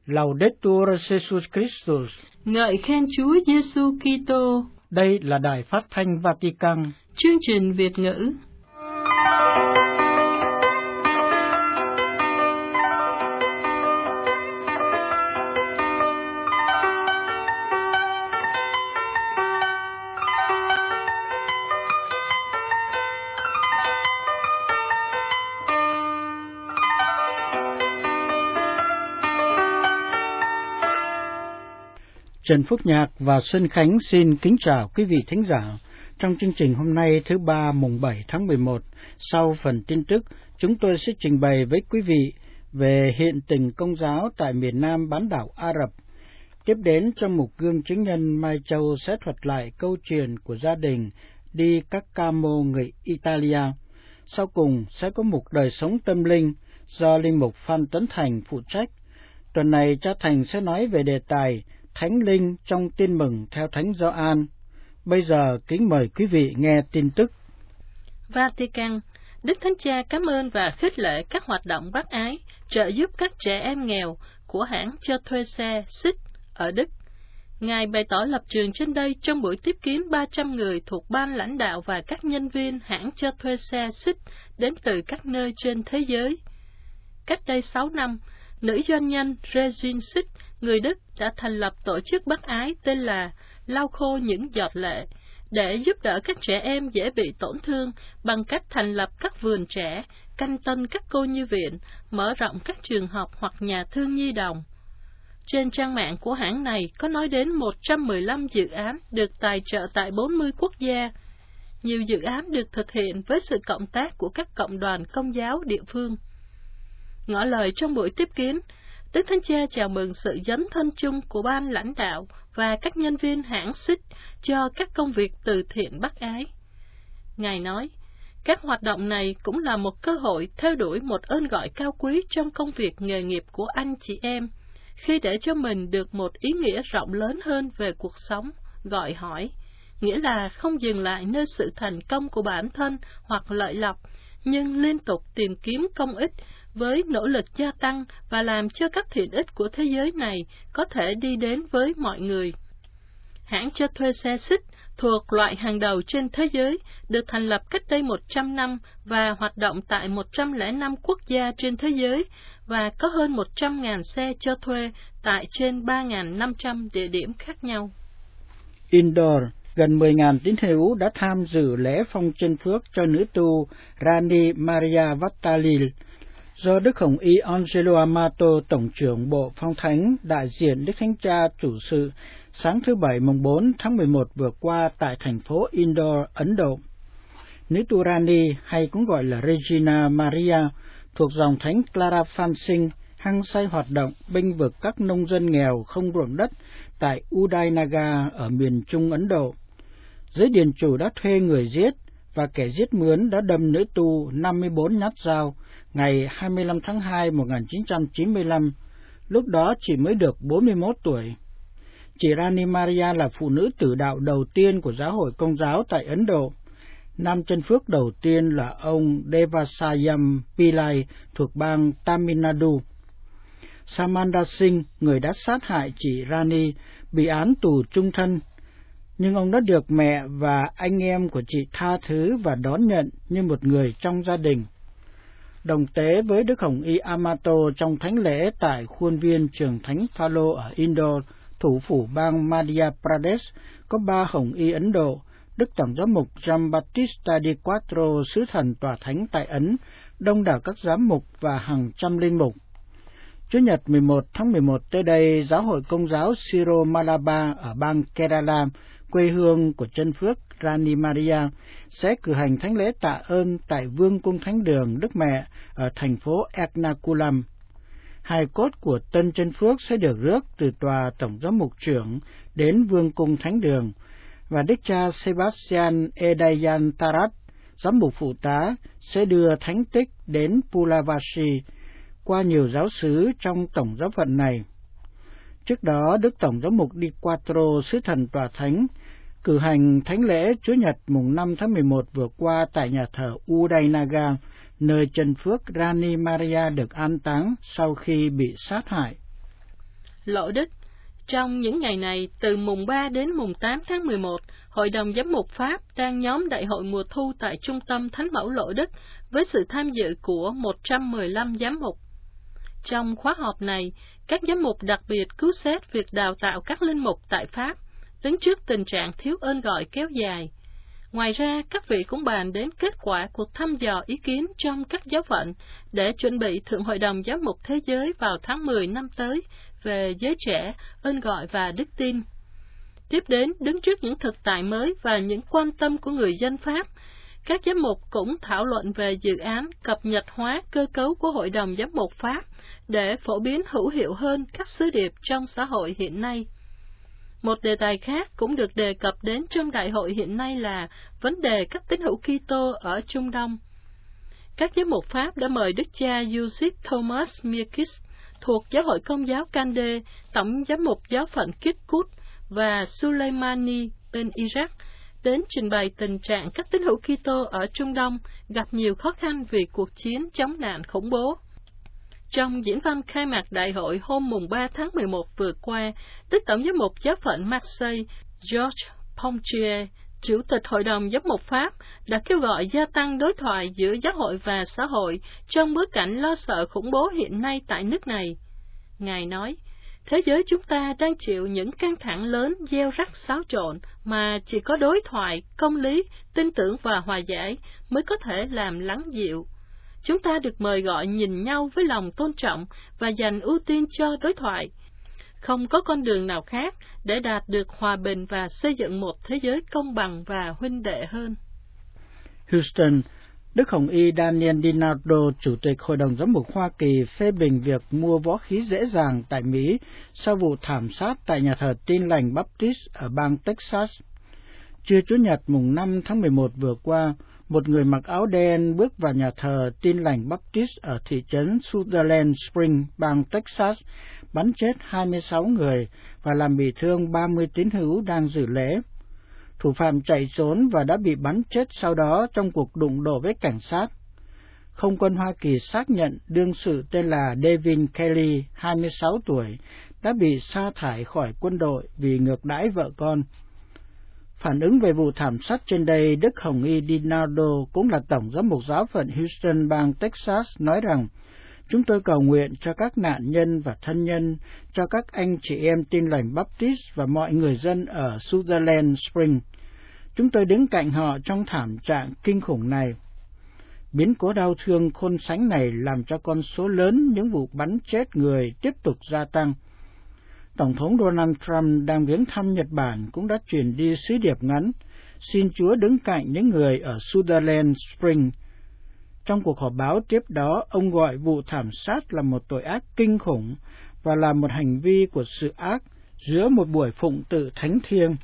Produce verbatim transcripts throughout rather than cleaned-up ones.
Laudetur Jesus Christus. Ngợi khen Chúa Giêsu Kitô. Đây là Đài Phát thanh Vatican. Chương trình Việt ngữ. Trần Phúc Nhạc và Xuân Khánh xin kính chào quý vị thính giả. Trong chương trình hôm nay thứ ba mùng bảy tháng mười một, sau phần tin tức, chúng tôi sẽ trình bày với quý vị về hiện tình Công giáo tại miền Nam bán đảo Ả Rập. Tiếp đến trong mục Gương Chứng Nhân, Mai Châu sẽ thuật lại câu chuyện của gia đình đi Caccamo người Italia. Sau cùng sẽ có mục Đời Sống Tâm Linh do Linh mục Phan Tấn Thành phụ trách. Tuần này cha Thành sẽ nói về đề tài Thánh Linh trong Tin Mừng theo Thánh Gioan. Bây giờ kính mời quý vị nghe tin tức. Vatican. Đức Thánh Cha cảm ơn và khích lệ các hoạt động bác ái, trợ giúp các trẻ em nghèo của hãng cho thuê xe Xích ở Đức. Ngài bày tỏ lập trường trên đây trong buổi tiếp kiến ba trăm người thuộc ban lãnh đạo và các nhân viên hãng cho thuê xe Xích đến từ các nơi trên thế giới. Cách đây sáu năm, nữ doanh nhân Regine Xích, người Đức, đã thành lập tổ chức bác ái tên là Lau khô những giọt lệ, để giúp đỡ các trẻ em dễ bị tổn thương bằng cách thành lập các vườn trẻ, canh tân các cô nhi viện, mở rộng các trường học hoặc nhà thương nhi đồng. Trên trang mạng của hãng này có nói đến một trăm mười lăm dự án được tài trợ tại bốn mươi quốc gia. Nhiều dự án được thực hiện với sự cộng tác của các cộng đoàn Công giáo địa phương. Ngỏ lời trong buổi tiếp kiến, Đức Thánh Cha chào mừng sự dấn thân chung của ban lãnh đạo và các nhân viên hãng Xích cho các công việc từ thiện bác ái. Ngài nói, các hoạt động này cũng là một cơ hội theo đuổi một ơn gọi cao quý trong công việc nghề nghiệp của anh chị em, khi để cho mình được một ý nghĩa rộng lớn hơn về cuộc sống, gọi hỏi, nghĩa là không dừng lại nơi sự thành công của bản thân hoặc lợi lộc, nhưng liên tục tìm kiếm công ích với nỗ lực gia tăng và làm cho các thiện ích của thế giới này có thể đi đến với mọi người. Hãng cho thuê xe Xích thuộc loại hàng đầu trên thế giới, được thành lập cách đây một trăm năm và hoạt động tại một trăm lẻ năm quốc gia trên thế giới và có hơn một trăm nghìn xe cho thuê tại trên ba nghìn năm trăm địa điểm khác nhau. Indoor, gần mười nghìn tín hữu đã tham dự lễ phong chân phước cho nữ tu Rani Maria Vattalil, do Đức Hồng Y Angelo Amato, Tổng trưởng Bộ Phong Thánh, đại diện Đức Thánh Cha chủ sự, sáng thứ Bảy mùng bốn tháng mười một vừa qua tại thành phố Indore, Ấn Độ. Nữ tu Rani, hay cũng gọi là Regina Maria, thuộc dòng Thánh Clara Phan hăng say hoạt động bênh vực các nông dân nghèo không ruộng đất tại Udaynagar ở miền Trung Ấn Độ. Giới điền chủ đã thuê người giết, và kẻ giết mướn đã đâm nữ tu năm mươi bốn nhát dao ngày hai mươi lăm tháng hai năm một nghìn chín trăm chín mươi lăm, lúc đó chỉ mới được bốn mươi mốt tuổi. Chị Rani Maria là phụ nữ tử đạo đầu tiên của giáo hội Công giáo tại Ấn Độ. Nam chân phước đầu tiên là ông Devasayam Pillai thuộc bang Tamil Nadu. Samanda Singh, người đã sát hại chị Rani, bị án tù chung thân, nhưng ông đã được mẹ và anh em của chị tha thứ và đón nhận như một người trong gia đình. Đồng tế với Đức Hồng Y Amato trong thánh lễ tại khuôn viên trường Thánh Phaolô ở Indore, thủ phủ bang Madhya Pradesh, có ba Hồng Y Ấn Độ, Đức Tổng giám mục Giambattista Di Quattro, sứ thần tòa thánh tại Ấn, đông đảo các giám mục và hàng trăm linh mục. Chủ nhật mười một tháng mười một tới đây, Giáo hội Công giáo Siro Malabar ở bang Kerala, quê hương của chân phước Rani Maria, sẽ cử hành thánh lễ tạ ơn tại Vương cung Thánh đường Đức Mẹ ở thành phố Ernakulam. Hài cốt của tân chân phước sẽ được rước từ tòa Tổng giám mục trưởng đến Vương cung Thánh đường, và Đức cha Sebastian Edayan Tarat, giám mục phụ tá, sẽ đưa thánh tích đến Pulavashi qua nhiều giáo xứ trong tổng giáo phận này. Trước đó, Đức Tổng giám mục Di Quattro, sứ thần tòa thánh, cử hành thánh lễ Chúa Nhật mùng năm tháng mười một vừa qua tại nhà thờ Udaynagar, nơi chân phước Rani Maria được an táng sau khi bị sát hại. Lộ Đức. Trong những ngày này, từ mùng ba đến mùng tám tháng mười một, Hội đồng Giám mục Pháp đang nhóm đại hội mùa thu tại Trung tâm Thánh mẫu Lộ Đức với sự tham dự của một trăm mười lăm giám mục. Trong khóa họp này, các giám mục đặc biệt cứu xét việc đào tạo các linh mục tại Pháp, đứng trước tình trạng thiếu ơn gọi kéo dài. Ngoài ra, các vị cũng bàn đến kết quả cuộc thăm dò ý kiến trong các giáo phận để chuẩn bị Thượng Hội đồng Giám mục Thế giới vào tháng mười năm tới về giới trẻ, ơn gọi và đức tin. Tiếp đến, đứng trước những thực tại mới và những quan tâm của người dân Pháp, các giám mục cũng thảo luận về dự án cập nhật hóa cơ cấu của Hội đồng Giám mục Pháp để phổ biến hữu hiệu hơn các sứ điệp trong xã hội hiện nay. Một đề tài khác cũng được đề cập đến trong đại hội hiện nay là vấn đề các tín hữu Kitô ở Trung Đông. Các giám mục Pháp đã mời Đức cha Yusuf Thomas Mirkis thuộc Giáo hội Công giáo Kande, Tổng giám mục giáo phận Kirkuk và Suleimani bên Iraq đến trình bày tình trạng các tín hữu Kitô ở Trung Đông gặp nhiều khó khăn vì cuộc chiến chống nạn khủng bố. Trong diễn văn khai mạc đại hội hôm mùng ba tháng mười một vừa qua, Đức Tổng giám mục giáo phận Marseille, Georges Pompier, Chủ tịch Hội đồng Giám mục Pháp, đã kêu gọi gia tăng đối thoại giữa giáo hội và xã hội trong bối cảnh lo sợ khủng bố hiện nay tại nước này. Ngài nói, thế giới chúng ta đang chịu những căng thẳng lớn gieo rắc xáo trộn mà chỉ có đối thoại, công lý, tin tưởng và hòa giải mới có thể làm lắng dịu. Chúng ta được mời gọi nhìn nhau với lòng tôn trọng và dành ưu tiên cho đối thoại. Không có con đường nào khác để đạt được hòa bình và xây dựng một thế giới công bằng và huynh đệ hơn. Houston, Đức Hồng Y Daniel DiNardo, Chủ tịch Hội đồng Giám mục Hoa Kỳ, phê bình việc mua võ khí dễ dàng tại Mỹ sau vụ thảm sát tại nhà thờ Tin lành Baptist ở bang Texas. Trưa Chủ nhật mùng năm tháng mười một vừa qua, một người mặc áo đen bước vào nhà thờ Tin lành Baptist ở thị trấn Sutherland Spring, bang Texas, bắn chết hai mươi sáu người và làm bị thương ba mươi tín hữu đang dự lễ. Thủ phạm chạy trốn và đã bị bắn chết sau đó trong cuộc đụng độ với cảnh sát. Không quân Hoa Kỳ xác nhận đương sự tên là Devin Kelly, hai mươi sáu tuổi, đã bị sa thải khỏi quân đội vì ngược đãi vợ con. Phản ứng về vụ thảm sát trên đây, Đức Hồng Y DiNardo, cũng là Tổng giám mục giáo phận Houston, bang Texas, nói rằng, chúng tôi cầu nguyện cho các nạn nhân và thân nhân, cho các anh chị em Tin lành Baptist và mọi người dân ở Sutherland Spring. Chúng tôi đứng cạnh họ trong thảm trạng kinh khủng này. Biến cố đau thương khôn sánh này làm cho con số lớn những vụ bắn chết người tiếp tục gia tăng. Tổng thống Donald Trump đang viếng thăm Nhật Bản cũng đã truyền đi sứ điệp ngắn, xin Chúa đứng cạnh những người ở Sutherland Spring. Trong cuộc họp báo tiếp đó, ông gọi vụ thảm sát là một tội ác kinh khủng và là một hành vi của sự ác giữa một buổi phụng tự thánh thiêng.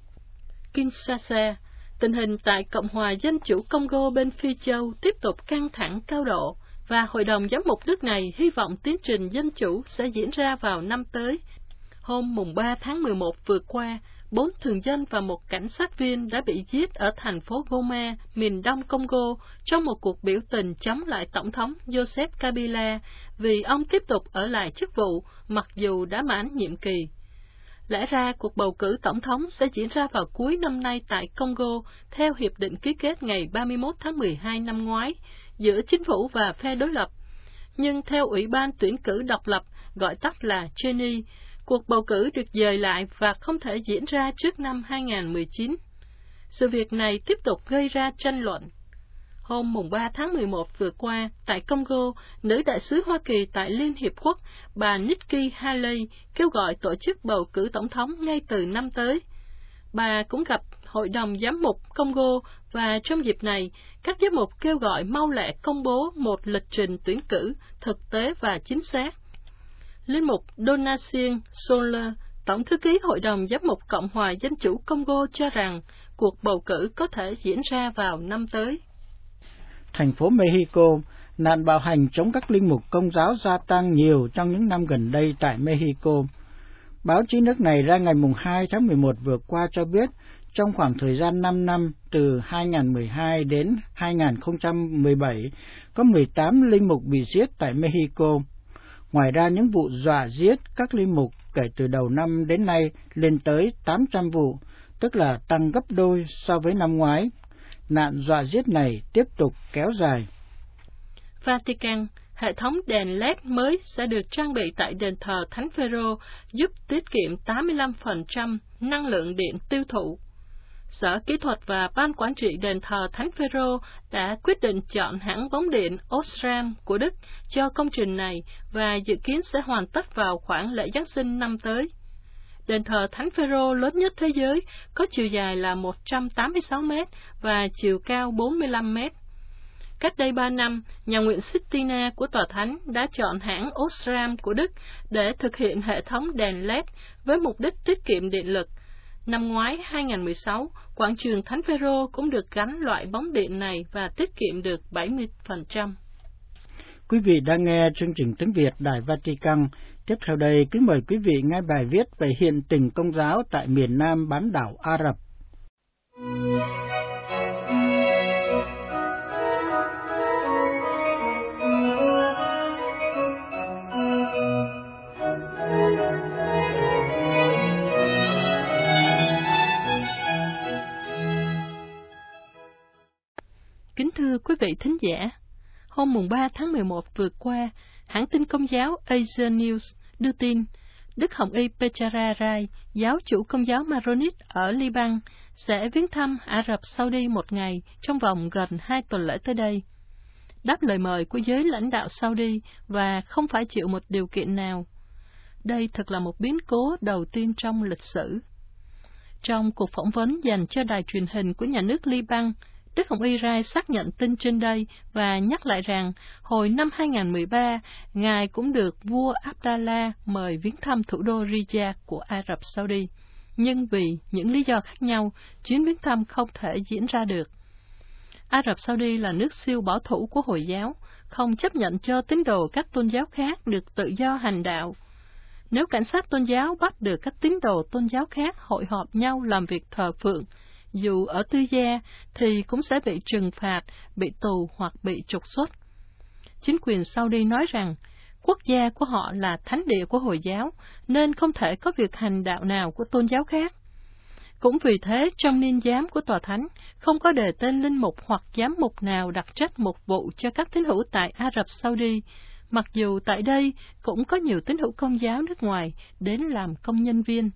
Kinshasa, tình hình tại Cộng hòa Dân chủ Congo bên Phi Châu tiếp tục căng thẳng cao độ và Hội đồng Giám mục nước này hy vọng tiến trình dân chủ sẽ diễn ra vào năm tới. Hôm mùng ba tháng mười một vừa qua, bốn thường dân và một cảnh sát viên đã bị giết ở thành phố Goma, miền đông Congo, trong một cuộc biểu tình chống lại Tổng thống Joseph Kabila vì ông tiếp tục ở lại chức vụ mặc dù đã mãn nhiệm kỳ. Lẽ ra cuộc bầu cử tổng thống sẽ diễn ra vào cuối năm nay tại Congo theo hiệp định ký kết ngày ba mươi mốt tháng mười hai năm ngoái giữa chính phủ và phe đối lập. Nhưng theo Ủy ban tuyển cử độc lập, gọi tắt là Geni, cuộc bầu cử được dời lại và không thể diễn ra trước năm hai nghìn không trăm mười chín. Sự việc này tiếp tục gây ra tranh luận. Hôm mùng ba tháng mười một vừa qua, tại Congo, nữ đại sứ Hoa Kỳ tại Liên Hiệp Quốc, bà Nikki Haley, kêu gọi tổ chức bầu cử tổng thống ngay từ năm tới. Bà cũng gặp Hội đồng Giám mục Congo và trong dịp này, các giám mục kêu gọi mau lẹ công bố một lịch trình tuyển cử thực tế và chính xác. Linh mục Donatien Soler, Tổng thư ký Hội đồng Giám mục Cộng hòa Dân chủ Congo cho rằng cuộc bầu cử có thể diễn ra vào năm tới. Thành phố Mexico, nạn bạo hành chống các linh mục Công giáo gia tăng nhiều trong những năm gần đây tại Mexico. Báo chí nước này ra ngày hai tháng mười một vừa qua cho biết, trong khoảng thời gian năm năm từ hai nghìn không trăm mười hai đến hai nghìn không trăm mười bảy, có mười tám linh mục bị giết tại Mexico. Ngoài ra, những vụ dọa giết các linh mục kể từ đầu năm đến nay lên tới tám trăm vụ, tức là tăng gấp đôi so với năm ngoái. Nạn dọa giết này tiếp tục kéo dài. Vatican, hệ thống đèn led mới sẽ được trang bị tại đền thờ Thánh Phêrô, giúp tiết kiệm tám mươi lăm phần trăm năng lượng điện tiêu thụ. Sở Kỹ thuật và Ban Quản trị đền thờ Thánh Phêrô đã quyết định chọn hãng bóng điện Osram của Đức cho công trình này và dự kiến sẽ hoàn tất vào khoảng lễ Giáng sinh năm tới. Đền thờ Thánh Phêrô lớn nhất thế giới có chiều dài là một trăm tám mươi sáu mét và chiều cao bốn mươi lăm mét. Cách đây ba năm, nhà nguyện Sistina của Tòa Thánh đã chọn hãng Osram của Đức để thực hiện hệ thống đèn led với mục đích tiết kiệm điện lực. Năm ngoái hai không một sáu, quảng trường Thánh Phêrô cũng được gắn loại bóng điện này và tiết kiệm được bảy mươi phần trăm. Quý vị đang nghe chương trình tiếng Việt Đài Vatican. Tiếp theo đây, kính mời quý vị nghe bài viết về hiện tình Công giáo tại miền Nam bán đảo Ả Rập. Kính thưa quý vị thính giả, hôm mùng ba tháng mười một vừa qua, hãng tin Công giáo Asia News đưa tin Đức Hồng Y Pechara Rai, giáo chủ Công giáo Maronite ở Liban, sẽ viếng thăm Ả Rập Saudi một ngày trong vòng gần hai tuần lễ tới đây. Đáp lời mời của giới lãnh đạo Saudi và không phải chịu một điều kiện nào. Đây thật là một biến cố đầu tiên trong lịch sử. Trong cuộc phỏng vấn dành cho đài truyền hình của nhà nước Liban, Đức Hồng Y Rai xác nhận tin trên đây và nhắc lại rằng hồi năm hai không một ba, Ngài cũng được vua Abdallah mời viếng thăm thủ đô Riyadh của Ả Rập Saudi, nhưng vì những lý do khác nhau, chuyến viếng thăm không thể diễn ra được. Ả Rập Saudi là nước siêu bảo thủ của Hồi giáo, không chấp nhận cho tín đồ các tôn giáo khác được tự do hành đạo. Nếu cảnh sát tôn giáo bắt được các tín đồ tôn giáo khác hội họp nhau làm việc thờ phượng, dù ở tư gia, thì cũng sẽ bị trừng phạt, bị tù hoặc bị trục xuất. Chính quyền Saudi nói rằng, quốc gia của họ là thánh địa của Hồi giáo, nên không thể có việc hành đạo nào của tôn giáo khác. Cũng vì thế, trong niên giám của Tòa Thánh, không có đề tên linh mục hoặc giám mục nào đặc trách một vụ cho các tín hữu tại Ả Rập Saudi, mặc dù tại đây cũng có nhiều tín hữu Công giáo nước ngoài đến làm công nhân viên.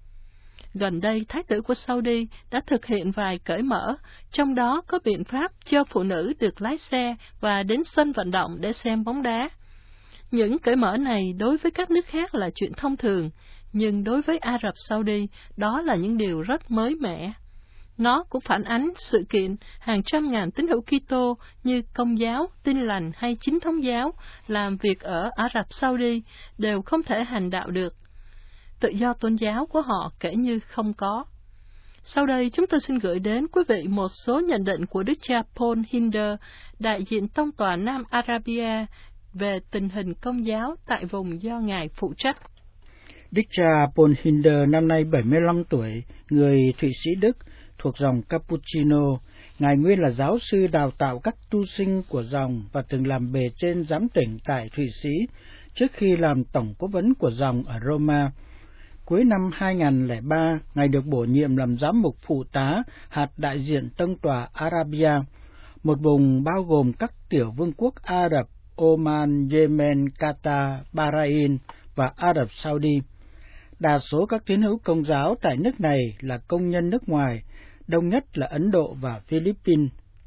Gần đây, Thái tử của Saudi đã thực hiện vài cởi mở, trong đó có biện pháp cho phụ nữ được lái xe và đến sân vận động để xem bóng đá. Những cởi mở này đối với các nước khác là chuyện thông thường, nhưng đối với Ả Rập Saudi, đó là những điều rất mới mẻ. Nó cũng phản ánh sự kiện hàng trăm ngàn tín hữu Kitô như Công giáo, Tin lành hay Chính thống giáo làm việc ở Ả Rập Saudi đều không thể hành đạo được. Tự do tôn giáo của họ kể như không có. Sau đây chúng tôi xin gửi đến quý vị một số nhận định của Đức cha Paul Hinder, đại diện tông tòa Nam Arabia, về tình hình Công giáo tại vùng do Ngài phụ trách. Đức cha Paul Hinder năm nay bảy mươi lăm tuổi, người Thụy Sĩ Đức, thuộc dòng Cappuccino. Ngài nguyên là giáo sư đào tạo các tu sinh của dòng và từng làm bề trên giám tỉnh tại Thụy Sĩ, trước khi làm tổng cố vấn của dòng ở Roma. Cuối năm hai không không ba, Ngài được bổ nhiệm làm giám mục phụ tá hạt đại diện tông tòa Arabia, một vùng bao gồm các tiểu vương quốc Ả Rập, Oman, Yemen, Qatar, Bahrain và Ả Rập Saudi. Đa số các tín hữu Công giáo tại nước này là công nhân nước ngoài, đông nhất là Ấn Độ và Philippines.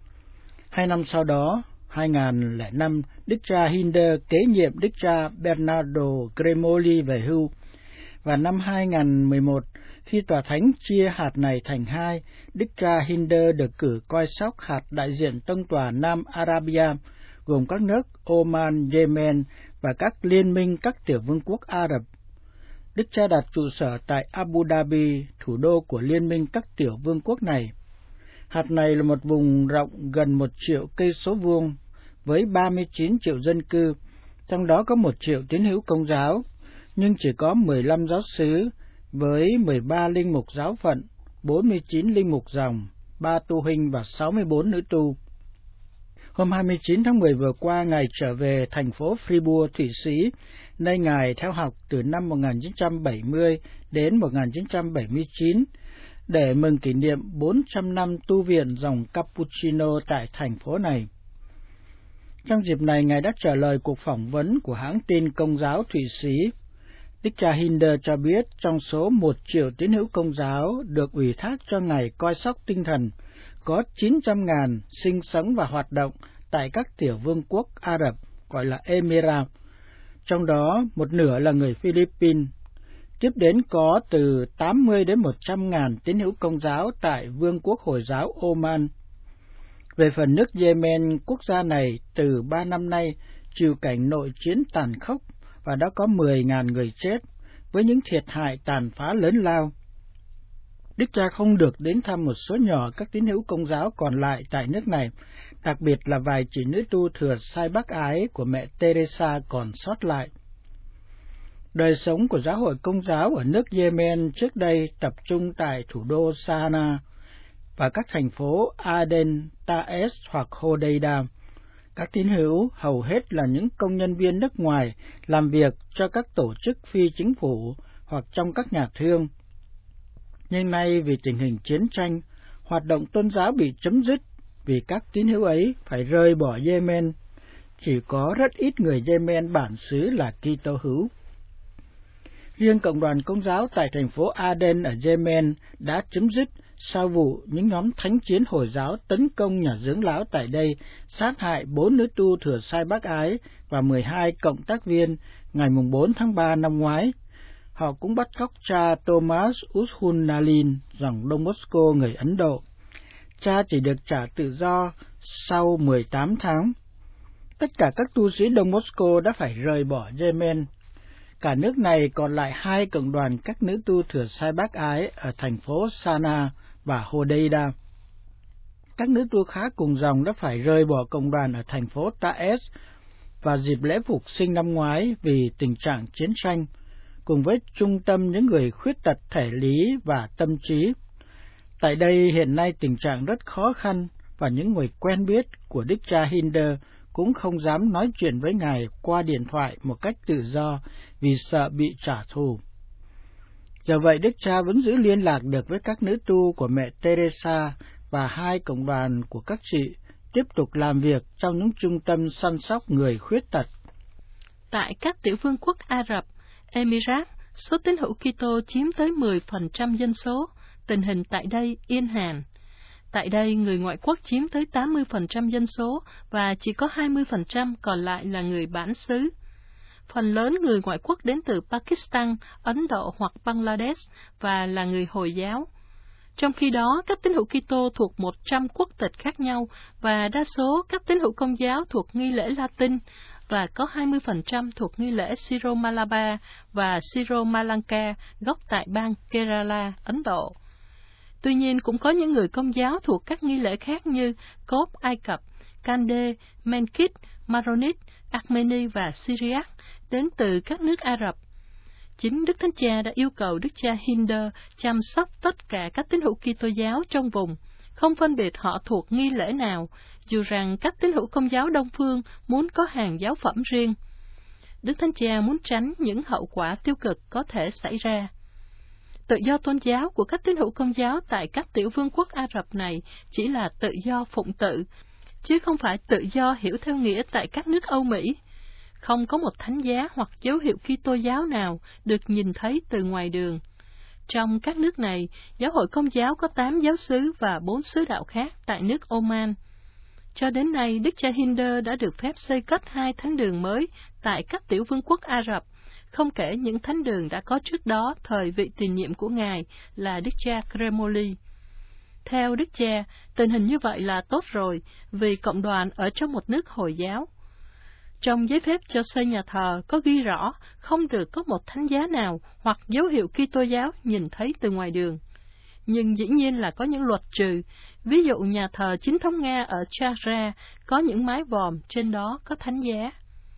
Hai năm sau đó, hai không không năm, Đức cha Hinder kế nhiệm Đức cha Bernardo Cremoli về hưu. Và năm hai không một một, khi Tòa Thánh chia hạt này thành hai, Đức cha Hinder được cử coi sóc hạt đại diện tông tòa Nam Arabia, gồm các nước Oman, Yemen và các liên minh các tiểu vương quốc Ả Rập. Đức cha đặt trụ sở tại Abu Dhabi, thủ đô của liên minh các tiểu vương quốc này. Hạt này là một vùng rộng gần một triệu cây số vuông, với ba mươi chín triệu dân cư, trong đó có một triệu tín hữu Công giáo, nhưng chỉ có mười lăm giáo xứ với mười ba linh mục giáo phận, bốn mươi chín linh mục dòng, ba tu huynh và sáu mươi bốn nữ tu. Hôm hai mươi chín tháng mười vừa qua, Ngài trở về thành phố Fribourg, Thụy Sĩ, nơi Ngài theo học từ năm một nghìn chín trăm bảy mươi đến một nghìn chín trăm bảy mươi chín, để mừng kỷ niệm bốn trăm năm tu viện dòng Cappuccino tại thành phố này. Trong dịp này, Ngài đã trả lời cuộc phỏng vấn của hãng tin Công giáo Thụy Sĩ. Đức cha Hinder cho biết trong số một triệu tín hữu Công giáo được ủy thác cho Ngài coi sóc tinh thần, có chín trăm ngàn sinh sống và hoạt động tại các tiểu vương quốc Ả Rập, gọi là Emirat. Trong đó, một nửa là người Philippines. Tiếp đến có từ tám mươi đến một trăm ngàn tín hữu Công giáo tại Vương quốc Hồi giáo Oman. Về phần nước Yemen, quốc gia này từ ba năm nay chịu cảnh nội chiến tàn khốc và đã có mười ngàn người chết, với những thiệt hại tàn phá lớn lao. Đức cha không được đến thăm một số nhỏ các tín hữu Công giáo còn lại tại nước này, đặc biệt là vài chị nữ tu thừa sai bác ái của mẹ Teresa còn sót lại. Đời sống của giáo hội Công giáo ở nước Yemen trước đây tập trung tại thủ đô Sanaa và các thành phố Aden, Taiz hoặc Hodeida. Các tín hữu hầu hết là những công nhân viên nước ngoài làm việc cho các tổ chức phi chính phủ hoặc trong các nhà thương. Nhưng nay vì tình hình chiến tranh, hoạt động tôn giáo bị chấm dứt vì các tín hữu ấy phải rời bỏ Yemen. Chỉ có rất ít người Yemen bản xứ là Kitô hữu. Riêng cộng đoàn Công giáo tại thành phố Aden ở Yemen đã chấm dứt sau vụ những nhóm thánh chiến Hồi giáo tấn công nhà dưỡng lão tại đây, sát hại bốn nữ tu thừa sai bác ái và mười hai cộng tác viên ngày bốn tháng ba năm ngoái. Họ cũng bắt cóc cha Thomas Ushunalin, dòng Đông Moscow người Ấn Độ. Cha chỉ được trả tự do sau mười tám tháng. Tất cả các tu sĩ Đông Moscow đã phải rời bỏ Yemen. Cả nước này còn lại hai cộng đoàn các nữ tu thừa sai bác ái ở thành phố Sanaa và Hodeida. Các nữ tu khác cùng dòng đã phải rời bỏ cộng đoàn ở thành phố Taiz vào dịp lễ phục sinh năm ngoái vì tình trạng chiến tranh, cùng với trung tâm những người khuyết tật thể lý và tâm trí. Tại đây hiện nay tình trạng rất khó khăn và những người quen biết của Đức cha Hinder cũng không dám nói chuyện với Ngài qua điện thoại một cách tự do vì sợ bị trả thù. Do vậy, Đức cha vẫn giữ liên lạc được với các nữ tu của mẹ Teresa và hai cộng đoàn của các chị tiếp tục làm việc trong những trung tâm săn sóc người khuyết tật. Tại các tiểu vương quốc Ả Rập, Emirat, số tín hữu Kitô chiếm tới mười phần trăm dân số, tình hình tại đây yên hàn. Tại đây, người ngoại quốc chiếm tới tám mươi phần trăm dân số và chỉ có hai mươi phần trăm còn lại là người bản xứ. Phần lớn người ngoại quốc đến từ Pakistan, Ấn Độ hoặc Bangladesh và là người Hồi giáo. Trong khi đó, các tín hữu Kitô thuộc một trăm quốc tịch khác nhau và đa số các tín hữu Công giáo thuộc nghi lễ Latin và có hai mươi phần trăm thuộc nghi lễ Syro-Malabar và Syro-Malanka gốc tại bang Kerala, Ấn Độ. Tuy nhiên, cũng có những người Công giáo thuộc các nghi lễ khác như Cốp, Ai Cập, Kande, Menkit, Maronit, Armeni và Syriac đến từ các nước Ả Rập. Chính Đức Thánh Cha đã yêu cầu Đức cha Hinder chăm sóc tất cả các tín hữu Kitô giáo trong vùng, không phân biệt họ thuộc nghi lễ nào, dù rằng các tín hữu Công giáo Đông phương muốn có hàng giáo phẩm riêng. Đức Thánh Cha muốn tránh những hậu quả tiêu cực có thể xảy ra. Tự do tôn giáo của các tín hữu Công giáo tại các tiểu vương quốc Ả Rập này chỉ là tự do phụng tự, chứ không phải tự do hiểu theo nghĩa tại các nước Âu Mỹ. Không có một thánh giá hoặc dấu hiệu Kitô giáo nào được nhìn thấy từ ngoài đường. Trong các nước này, giáo hội Công giáo có tám giáo xứ và bốn sứ đạo khác tại nước Oman. Cho đến nay, Đức cha Hinder đã được phép xây cất hai thánh đường mới tại các tiểu vương quốc Ả Rập, không kể những thánh đường đã có trước đó thời vị tiền nhiệm của Ngài là Đức cha Kremoli. Theo Đức cha, tình hình như vậy là tốt rồi, vì cộng đoàn ở trong một nước Hồi giáo. Trong giấy phép cho xây nhà thờ có ghi rõ không được có một thánh giá nào hoặc dấu hiệu Kitô giáo nhìn thấy từ ngoài đường. Nhưng dĩ nhiên là có những luật trừ, ví dụ nhà thờ chính thống Nga ở Chara có những mái vòm, trên đó có thánh giá.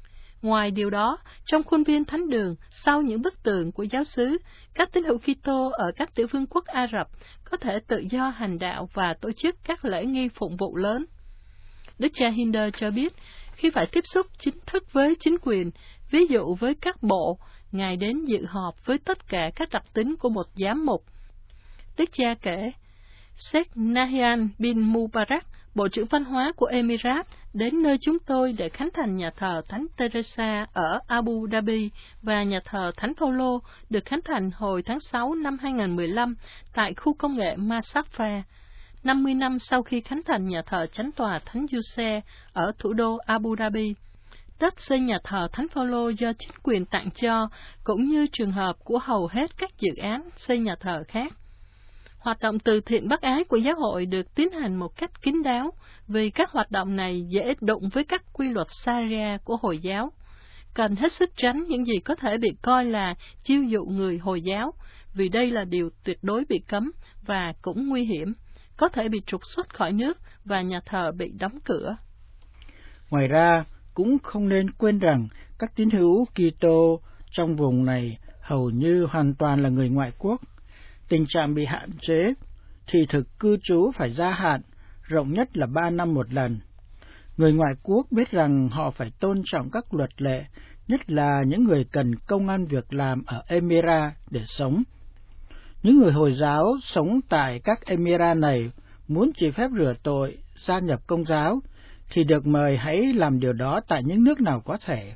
Ngoài điều đó, trong khuôn viên thánh đường, sau những bức tường của giáo xứ, các tín hữu Kitô ở các tiểu vương quốc Ả Rập có thể tự do hành đạo và tổ chức các lễ nghi phụng vụ lớn. Đức cha Hinder cho biết, khi phải tiếp xúc chính thức với chính quyền, Ví dụ với các bộ, Ngài đến dự họp với tất cả các đặc tính của một giám mục. Đức cha kể, Sheikh Nahyan bin Mubarak, Bộ trưởng Văn hóa của Emirat, đến nơi chúng tôi để khánh thành nhà thờ Thánh Teresa ở Abu Dhabi và nhà thờ Thánh Phaolô được khánh thành hồi tháng sáu năm hai nghìn không trăm mười lăm tại khu công nghệ Masafah, năm mươi năm sau khi khánh thành nhà thờ Chánh tòa Thánh Giuse ở thủ đô Abu Dhabi. Đất xây nhà thờ Thánh Phaolô do chính quyền tặng cho, cũng như trường hợp của hầu hết các dự án xây nhà thờ khác. Hoạt động từ thiện bác ái của giáo hội được tiến hành một cách kín đáo, vì các hoạt động này dễ đụng với các quy luật Sharia của Hồi giáo. Cần hết sức tránh những gì có thể bị coi là chiêu dụ người Hồi giáo, vì đây là điều tuyệt đối bị cấm và cũng nguy hiểm, có thể bị trục xuất khỏi nước và nhà thờ bị đóng cửa. Ngoài ra, cũng không nên quên rằng các tín hữu Kitô trong vùng này hầu như hoàn toàn là người ngoại quốc. Tình trạng bị hạn chế, thì thực cư trú phải gia hạn, rộng nhất là ba năm một lần. Người ngoại quốc biết rằng họ phải tôn trọng các luật lệ, nhất là những người cần công ăn việc làm ở Emirat để sống. Những người Hồi giáo sống tại các Emirat này muốn chỉ phép rửa tội, gia nhập Công giáo, thì được mời hãy làm điều đó tại những nước nào có thể.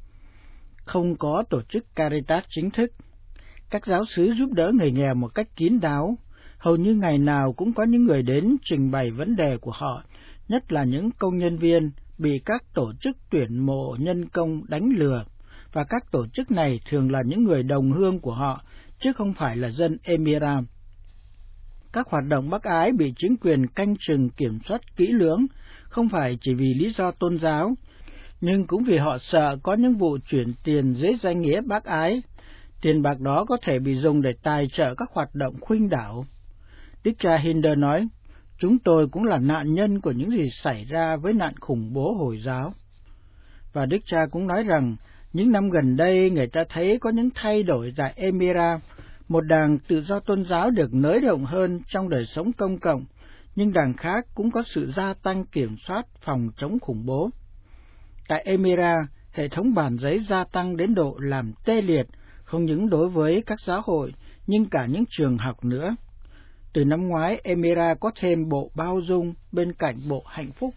Không có tổ chức Caritas chính thức. Các giáo xứ giúp đỡ người nghèo một cách kín đáo, hầu như ngày nào cũng có những người đến trình bày vấn đề của họ, nhất là những công nhân viên bị các tổ chức tuyển mộ nhân công đánh lừa, và các tổ chức này thường là những người đồng hương của họ, chứ không phải là dân Emirat. Các hoạt động bác ái bị chính quyền canh chừng kiểm soát kỹ lưỡng, không phải chỉ vì lý do tôn giáo, nhưng cũng vì họ sợ có những vụ chuyển tiền dưới danh nghĩa bác ái. Tiền bạc đó có thể bị dùng để tài trợ các hoạt động khuynh đảo. Đức cha Hinder nói, chúng tôi cũng là nạn nhân của những gì xảy ra với nạn khủng bố Hồi giáo. Và Đức cha cũng nói rằng, những năm gần đây người ta thấy có những thay đổi tại Emirat, một đảng tự do tôn giáo được nới rộng hơn trong đời sống công cộng, nhưng đảng khác cũng có sự gia tăng kiểm soát phòng chống khủng bố. Tại Emirat, hệ thống bản giấy gia tăng đến độ làm tê liệt, không những đối với các giáo hội, nhưng cả những trường học nữa. Từ năm ngoái, Emirat có thêm bộ bao dung bên cạnh bộ hạnh phúc.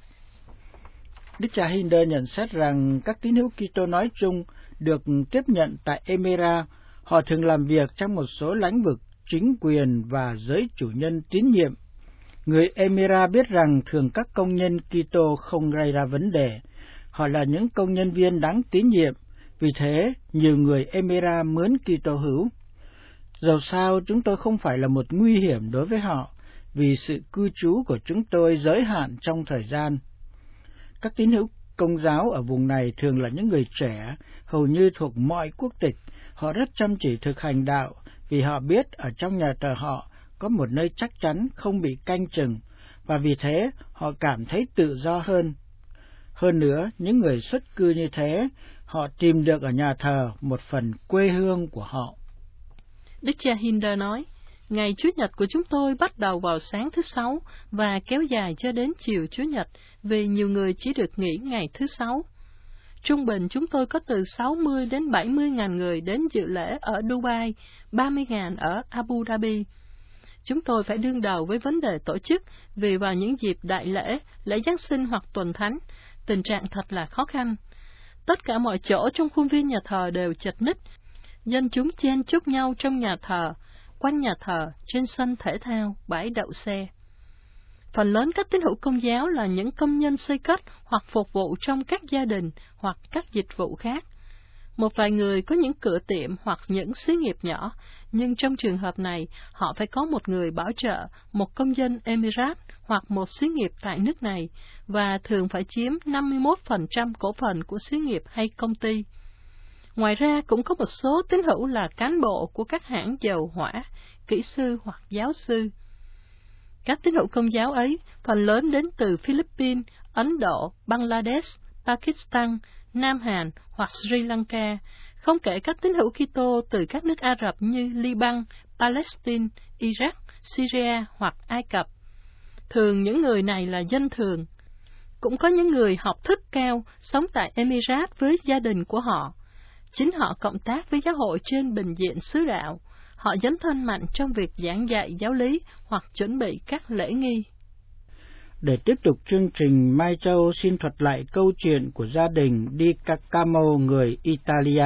Đức cha Hinder nhận xét rằng các tín hữu Kitô nói chung được tiếp nhận tại Emirat, họ thường làm việc trong một số lĩnh vực chính quyền và giới chủ nhân tín nhiệm. Người Emirat biết rằng thường các công nhân Kitô không gây ra vấn đề, họ là những công nhân viên đáng tín nhiệm, vì thế nhiều người Emirat mướn Kitô hữu. Dầu sao chúng tôi không phải là một nguy hiểm đối với họ, vì sự cư trú của chúng tôi giới hạn trong thời gian. Các tín hữu Công giáo ở vùng này thường là những người trẻ, hầu như thuộc mọi quốc tịch. Họ rất chăm chỉ thực hành đạo, vì họ biết ở trong nhà thờ họ có một nơi chắc chắn không bị canh chừng, và vì thế họ cảm thấy tự do hơn. Hơn nữa, những người xuất cư như thế, họ tìm được ở nhà thờ một phần quê hương của họ. Đức cha Hinder nói, ngày Chủ nhật của chúng tôi bắt đầu vào sáng thứ Sáu và kéo dài cho đến chiều Chủ nhật, vì nhiều người chỉ được nghỉ ngày thứ Sáu. Trung bình chúng tôi có từ sáu mươi đến bảy mươi ngàn người đến dự lễ ở Dubai, ba mươi ngàn ở Abu Dhabi. Chúng tôi phải đương đầu với vấn đề tổ chức, vì vào những dịp đại lễ, lễ Giáng sinh hoặc tuần thánh, tình trạng thật là khó khăn. Tất cả mọi chỗ trong khuôn viên nhà thờ đều chật ních, dân chúng chen chúc nhau trong nhà thờ, quanh nhà thờ, trên sân thể thao, bãi đậu xe. Phần lớn các tín hữu Công giáo là những công nhân xây cất hoặc phục vụ trong các gia đình hoặc các dịch vụ khác. Một vài người có những cửa tiệm hoặc những xí nghiệp nhỏ, nhưng trong trường hợp này, họ phải có một người bảo trợ, một công dân Emirat hoặc một xí nghiệp tại nước này, và thường phải chiếm năm mươi mốt phần trăm cổ phần của xí nghiệp hay công ty. Ngoài ra, cũng có một số tín hữu là cán bộ của các hãng dầu hỏa, kỹ sư hoặc giáo sư. Các tín hữu Công giáo ấy phần lớn đến từ Philippines, Ấn Độ, Bangladesh, Pakistan, Nam Hàn hoặc Sri Lanka, không kể các tín hữu Kitô từ các nước Ả Rập như Liban, Palestine, Iraq, Syria hoặc Ai Cập. Thường những người này là dân thường. Cũng có những người học thức cao sống tại Emirat với gia đình của họ. Chính họ cộng tác với giáo hội trên bình diện xứ đạo. Họ dấn thân mạnh trong việc giảng dạy giáo lý hoặc chuẩn bị các lễ nghi. Để tiếp tục chương trình, Mai Châu xin thuật lại câu chuyện của gia đình Di Caccamo người Italia.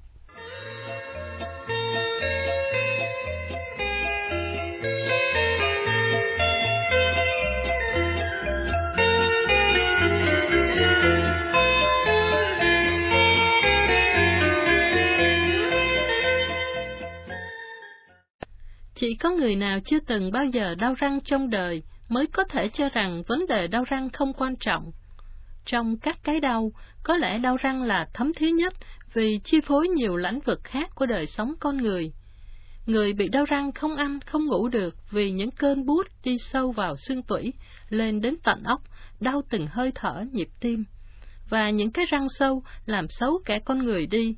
Chỉ có người nào chưa từng bao giờ đau răng trong đời mới có thể cho rằng vấn đề đau răng không quan trọng. Trong các cái đau, có lẽ đau răng là thấm thía nhất vì chi phối nhiều lĩnh vực khác của đời sống con người. Người bị đau răng không ăn, không ngủ được vì những cơn buốt đi sâu vào xương tủy, lên đến tận óc, đau từng hơi thở, nhịp tim. Và những cái răng sâu làm xấu cả con người đi.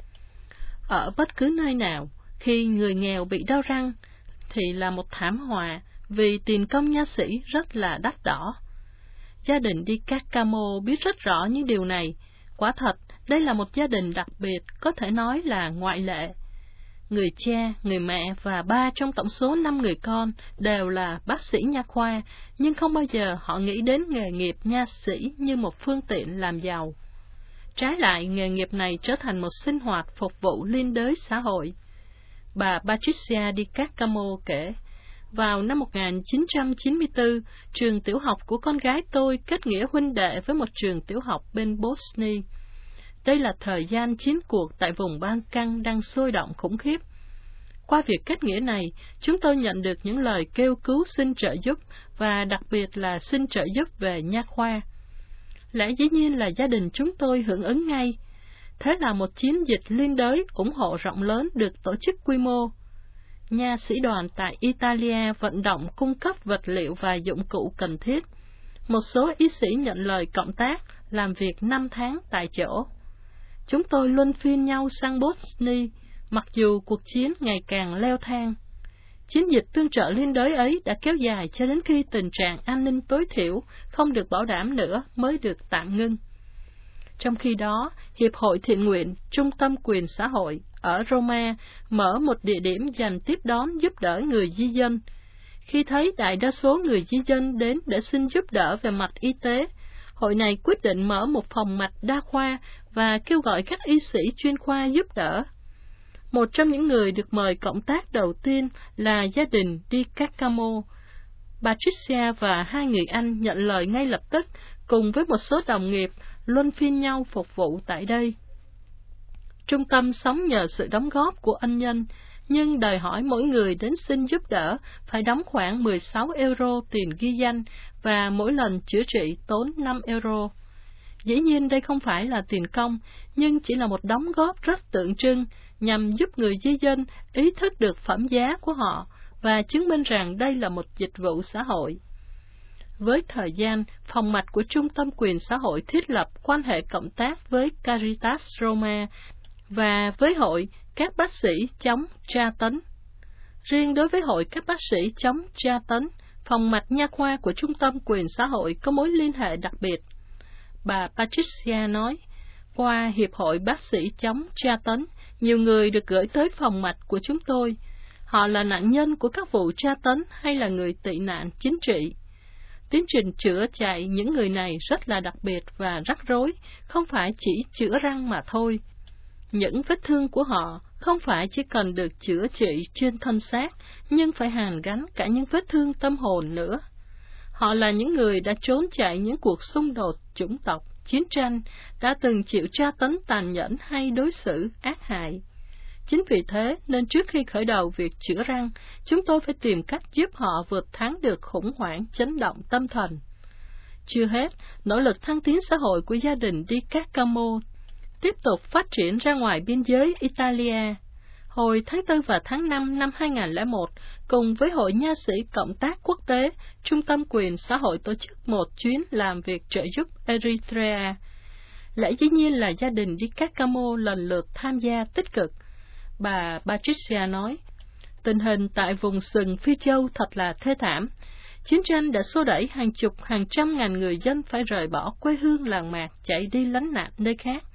Ở bất cứ nơi nào, khi người nghèo bị đau răng, thì là một thảm họa vì tiền công nha sĩ rất là đắt đỏ. Gia đình Di Caccamo biết rất rõ những điều này. Quả thật, đây là một gia đình đặc biệt, có thể nói là ngoại lệ. Người cha, người mẹ và ba trong tổng số năm người con đều là bác sĩ nha khoa, nhưng không bao giờ họ nghĩ đến nghề nghiệp nha sĩ như một phương tiện làm giàu. Trái lại, nghề nghiệp này trở thành một sinh hoạt phục vụ liên đới xã hội. Bà Patricia Di Caccamo kể, vào năm một nghìn chín trăm chín mươi tư, trường tiểu học của con gái tôi kết nghĩa huynh đệ với một trường tiểu học bên Bosnia. Đây là thời gian chiến cuộc tại vùng Balkan đang sôi động khủng khiếp. Qua việc kết nghĩa này, chúng tôi nhận được những lời kêu cứu xin trợ giúp và đặc biệt là xin trợ giúp về nha khoa. Lẽ dĩ nhiên là gia đình chúng tôi hưởng ứng ngay. Thế là một chiến dịch liên đới ủng hộ rộng lớn được tổ chức quy mô. Nha sĩ đoàn tại Italia vận động cung cấp vật liệu và dụng cụ cần thiết. Một số y sĩ nhận lời cộng tác, làm việc năm tháng tại chỗ. Chúng tôi luân phiên nhau sang Bosnia, mặc dù cuộc chiến ngày càng leo thang. Chiến dịch tương trợ liên đới ấy đã kéo dài cho đến khi tình trạng an ninh tối thiểu không được bảo đảm nữa mới được tạm ngưng. Trong khi đó, Hiệp hội Thiện nguyện Trung tâm Quyền xã hội ở Roma mở một địa điểm dành tiếp đón giúp đỡ người di dân. Khi thấy đại đa số người di dân đến để xin giúp đỡ về mặt y tế, hội này quyết định mở một phòng mạch đa khoa và kêu gọi các y sĩ chuyên khoa giúp đỡ. Một trong những người được mời cộng tác đầu tiên là gia đình Di Caccamo. Patricia và hai người anh nhận lời ngay lập tức, cùng với một số đồng nghiệp luân phiên nhau phục vụ tại đây. Trung tâm sống nhờ sự đóng góp của ân nhân, nhưng đòi hỏi mỗi người đến xin giúp đỡ phải đóng khoảng mười sáu euro tiền ghi danh và mỗi lần chữa trị tốn năm euro. Dĩ nhiên đây không phải là tiền công, nhưng chỉ là một đóng góp rất tượng trưng nhằm giúp người di dân ý thức được phẩm giá của họ và chứng minh rằng đây là một dịch vụ xã hội. Với thời gian, phòng mạch của Trung tâm Quyền xã hội thiết lập quan hệ cộng tác với Caritas Roma và với hội các bác sĩ chống tra tấn. Riêng đối với hội các bác sĩ chống tra tấn, phòng mạch nha khoa của Trung tâm Quyền xã hội có mối liên hệ đặc biệt. Bà Patricia nói, qua Hiệp hội bác sĩ chống tra tấn, nhiều người được gửi tới phòng mạch của chúng tôi. Họ là nạn nhân của các vụ tra tấn hay là người tị nạn chính trị. Tiến trình chữa chạy những người này rất là đặc biệt và rắc rối, không phải chỉ chữa răng mà thôi. Những vết thương của họ không phải chỉ cần được chữa trị trên thân xác, nhưng phải hàn gắn cả những vết thương tâm hồn nữa. Họ là những người đã trốn chạy những cuộc xung đột chủng tộc, chiến tranh, đã từng chịu tra tấn tàn nhẫn hay đối xử ác hại. Chính vì thế nên trước khi khởi đầu việc chữa răng, chúng tôi phải tìm cách giúp họ vượt thắng được khủng hoảng chấn động tâm thần. Chưa hết, nỗ lực thăng tiến xã hội của gia đình Di Caccamo tiếp tục phát triển ra ngoài biên giới Italia. Hồi tháng tư và tháng năm năm hai nghìn không trăm lẻ một, cùng với Hội Nha sĩ Cộng tác Quốc tế, Trung tâm Quyền xã hội tổ chức một chuyến làm việc trợ giúp Eritrea. Lẽ dĩ nhiên là gia đình Di Caccamo lần lượt tham gia tích cực. Bà Patricia nói, tình hình tại vùng sừng Phi Châu thật là thê thảm. Chiến tranh đã xô đẩy hàng chục, hàng trăm ngàn người dân phải rời bỏ quê hương làng mạc chạy đi lánh nạn nơi khác.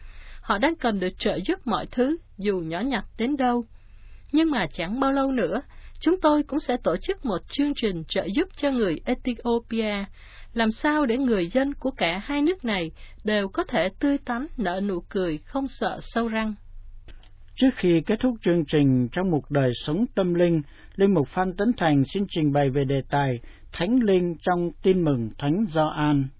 Họ đang cần được trợ giúp mọi thứ, dù nhỏ nhặt đến đâu. Nhưng mà chẳng bao lâu nữa, chúng tôi cũng sẽ tổ chức một chương trình trợ giúp cho người Ethiopia, làm sao để người dân của cả hai nước này đều có thể tươi tắn nở nụ cười không sợ sâu răng. Trước khi kết thúc chương trình trong một đời sống tâm linh, Linh mục Phan Tấn Thành xin trình bày về đề tài Thánh Linh trong Tin mừng Thánh Gioan.